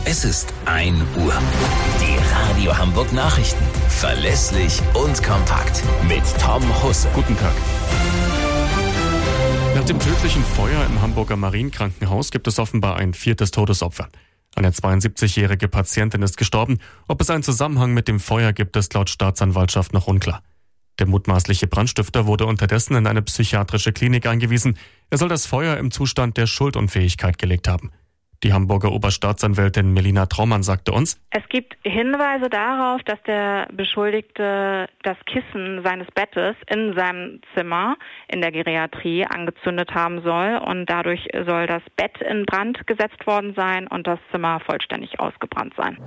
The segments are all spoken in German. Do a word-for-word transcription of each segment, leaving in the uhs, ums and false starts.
Es ist ein Uhr. Die Radio Hamburg Nachrichten. Verlässlich und kompakt. Mit Tom Husse. Guten Tag. Nach dem tödlichen Feuer im Hamburger Marienkrankenhaus gibt es offenbar ein viertes Todesopfer. Eine zweiundsiebzigjährige Patientin ist gestorben. Ob es einen Zusammenhang mit dem Feuer gibt, ist laut Staatsanwaltschaft noch unklar. Der mutmaßliche Brandstifter wurde unterdessen in eine psychiatrische Klinik eingewiesen. Er soll das Feuer im Zustand der Schuldunfähigkeit gelegt haben. Die Hamburger Oberstaatsanwältin Melina Traumann sagte uns: Es gibt Hinweise darauf, dass der Beschuldigte das Kissen seines Bettes in seinem Zimmer in der Geriatrie angezündet haben soll und dadurch soll das Bett in Brand gesetzt worden sein und das Zimmer vollständig ausgebrannt sein.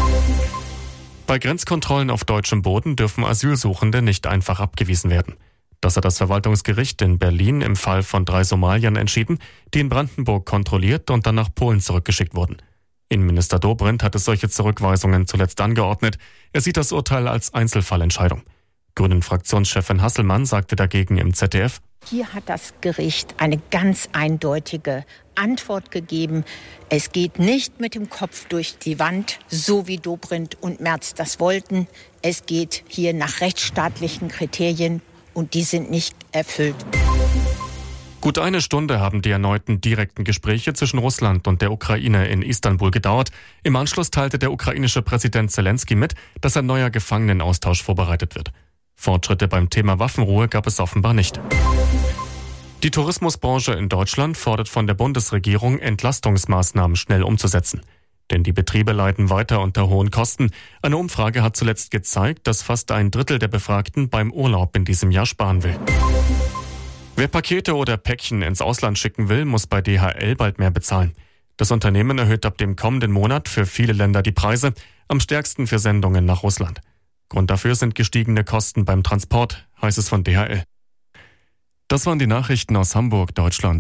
Bei Grenzkontrollen auf deutschem Boden dürfen Asylsuchende nicht einfach abgewiesen werden. Das hat das Verwaltungsgericht in Berlin im Fall von drei Somaliern entschieden, die in Brandenburg kontrolliert und dann nach Polen zurückgeschickt wurden. Innenminister Dobrindt hat es solche Zurückweisungen zuletzt angeordnet. Er sieht das Urteil als Einzelfallentscheidung. Grünen-Fraktionschefin Hasselmann sagte dagegen im Z D F: Hier hat das Gericht eine ganz eindeutige Antwort gegeben. Es geht nicht mit dem Kopf durch die Wand, so wie Dobrindt und Merz das wollten. Es geht hier nach rechtsstaatlichen Kriterien. Und die sind nicht erfüllt. Gut eine Stunde haben die erneuten direkten Gespräche zwischen Russland und der Ukraine in Istanbul gedauert. Im Anschluss teilte der ukrainische Präsident Zelensky mit, dass ein neuer Gefangenenaustausch vorbereitet wird. Fortschritte beim Thema Waffenruhe gab es offenbar nicht. Die Tourismusbranche in Deutschland fordert von der Bundesregierung, Entlastungsmaßnahmen schnell umzusetzen. Denn die Betriebe leiden weiter unter hohen Kosten. Eine Umfrage hat zuletzt gezeigt, dass fast ein Drittel der Befragten beim Urlaub in diesem Jahr sparen will. Wer Pakete oder Päckchen ins Ausland schicken will, muss bei D H L bald mehr bezahlen. Das Unternehmen erhöht ab dem kommenden Monat für viele Länder die Preise, am stärksten für Sendungen nach Russland. Grund dafür sind gestiegene Kosten beim Transport, heißt es von D H L. Das waren die Nachrichten aus Hamburg, Deutschland.